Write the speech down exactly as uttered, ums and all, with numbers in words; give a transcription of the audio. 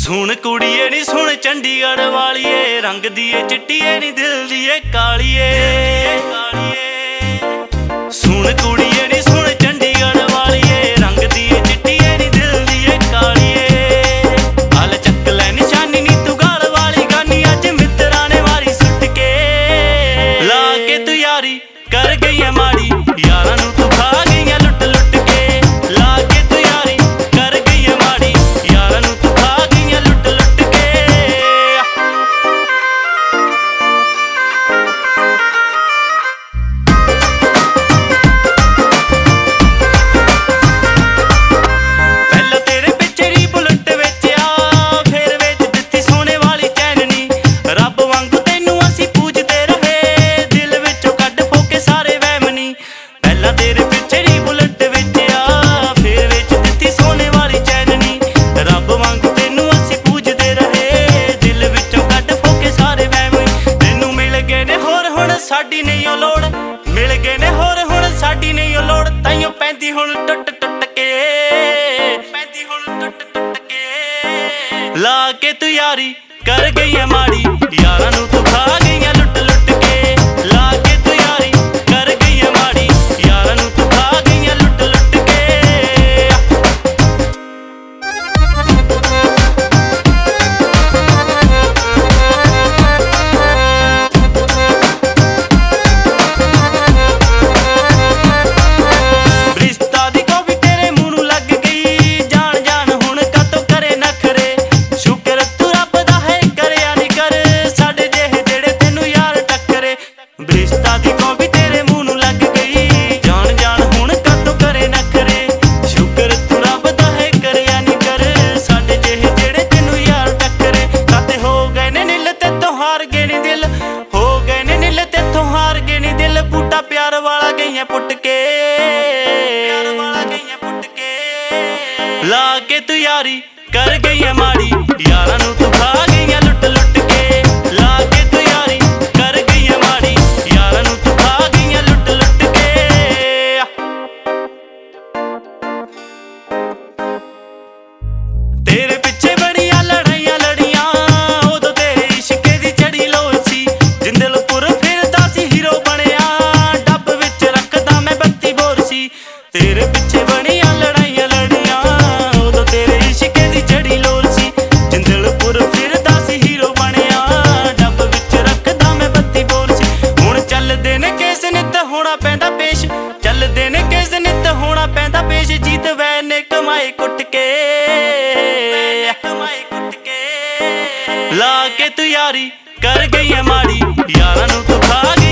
सुन कुड़िए नी सुन चंडीगढ़ वालिए, रंग दिए चिट्टिए नी दिल दिए कालिए। सुन कुड़िए नी सुन चंडीगढ़ वालिए, रंग दिए चिट्टिए नी दिल दिए कालिए। हल चक लै निशानी नी तू गाल वाली गानी, अज मित्रा ने मारी सुट के। ला के तू यारी कर गई है माड़ी, यारां नू तू खा गई है लुट लुट के। ला के तू यारी कर गई है माड़ी, यारां नू तू खा गई है लुट लुट के। पहला तेरे पिछे री बुलट विच आ, फिर विच दित्ती सोने वाली चैन नी। रब वांगू तैनू असीं पूजदे रहे, दिल विचों कढ फोके सारे वहम नी। पहला तेरे पिछे री बुलट विच आ, फिर विच दित्ती सोने वाली चैन नी। रब वांगू तैनू असीं पूजदे रहे, दिल विचों कढ फोके सारे वहम नी। तैनू मिल गए ने होर हुण साडी नहीं ओ लोड़, मिल गए ने होर हुण साडी नहीं ओ लोड़। ताइयों पैंदी हुण टुट टुट के, पैंदी हुण टुट टुट के। ला के तू यारी कर गई है माड़ी, यारां नू तू खा गई है लुट लुट के। ला के तू यारी कर गई है माड़ी, यारां नू तू खा गई है लुट लुट के। रिश्ता दी कॉफी तेरे मुंह नू लग गई, जान जान हुण कातों करे नखरे। शुक्र तू रब दा है करिया नी कर, साडे जेहे जेड़े तैनू यार टक्करे। रिश्ता दी कॉफी तेरे मुंह नू लग गई, जान जान हुण कातों करे नखरे। शुक्र तू रब दा है करिया नी कर, साडे जेहे जेड़े तैनू यार टक्करे। काते हो गए ने नील तेतों हार गए नी दिल, हो गए ने नील तेतों हार गए नी दिल। बूटा प्यार वाला गईयां पुट के, प्यार वाला गईयां पुट के। ला के तू यारी कर गई है माड़ी, यारां नू तू खा गई है लुट लुट के। ला के तू यारी कर गई है माड़ी, यारां नू तू खा गई है लुट लुट के। तेरे पिछे बड़ियां लड़ाइयां लड़ियां, उदों तेरे इश्के दी चढ़ी लोल सी। जिंदलपुर फिरदा सी हीरो बनिया, डब विच रखदा मैं बत्ती बोर सी। तेरे पिछे बड़ियां लड़ाइयां लड़ियां, उदों तेरे इश्के दी चढ़ी लोल सी। जिंदलपुर फिरदा सी हीरो बनिया, डब विच रखदा मैं बत्ती बोर सी। हुण चलदे ने केस नित होना पैंदा पेश, चलदे ने केस नित होना पैंदा पेश। जीत वै ने कमाए कुट के, कमाए कुट के। ला के तू यारी कर गई है माड़ी, यारां नू तू खा गई